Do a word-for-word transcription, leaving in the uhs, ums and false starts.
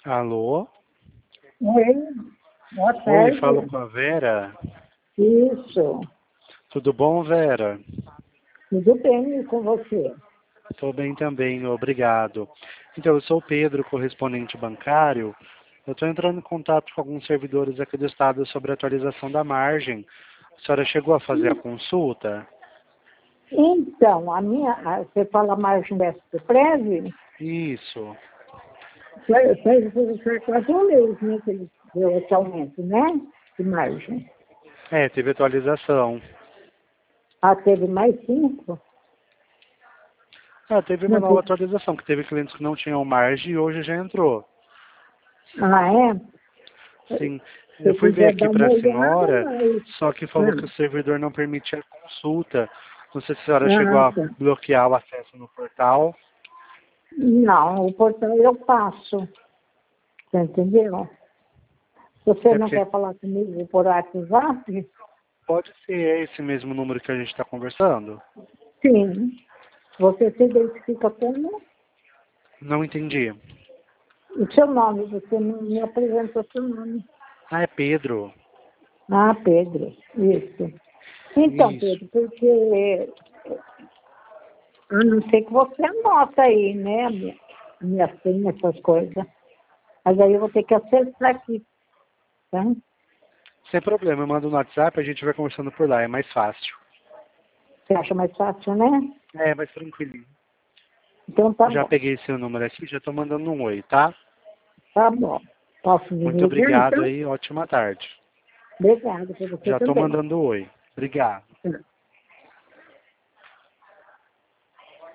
Alô? Oi, boa Oi, tarde. falo com a Vera. Isso, Tudo bom, Vera? tudo bem com você? Estou bem também, obrigado. Então, eu sou o Pedro, correspondente bancário. Eu estou entrando em contato com alguns servidores aqui do estado sobre a atualização da margem. A senhora chegou a fazer a consulta? Então, a minha, a- você fala a margem dessa do prévio, Isso. foi, foi, foi, foi quase um mês, né, que ele deu esse aumento, né, de margem. É, teve atualização. Ah, teve mais cinco? Ah, teve uma Não, nova teve- atualização, que teve clientes que não tinham margem e hoje já entrou. ah, é? Sim, eu Se fui ver quiser aqui dar para uma a olhada, senhora, mas... só que falou que o Ah, servidor não permitia consulta. Não sei se a senhora chegou ah, a tá. bloquear o acesso no portal. Não, o portão eu passo, você entendeu? Você É não porque quer falar comigo por WhatsApp? pode ser esse mesmo número que a gente está conversando. Sim. Você se identifica como? Não entendi. O seu nome, você não me apresentou seu nome. Ah, é Pedro. Ah, Pedro, isso. Então, Isso. Pedro, porque a não ser que você anota aí, né, a minha, a minha senha, essas coisas. Mas aí eu vou ter que acessar aqui, tá? Sem problema, eu mando no WhatsApp, a gente vai conversando por lá, é mais fácil. Você acha mais fácil, né? É, mais tranquilinho. Então tá Já bom, peguei seu número aqui, já estou mandando um oi, tá? tá bom. Posso Muito desligar, obrigado então? aí, ótima tarde. Obrigada para você Já estou também. mandando oi. Obrigado. Tá.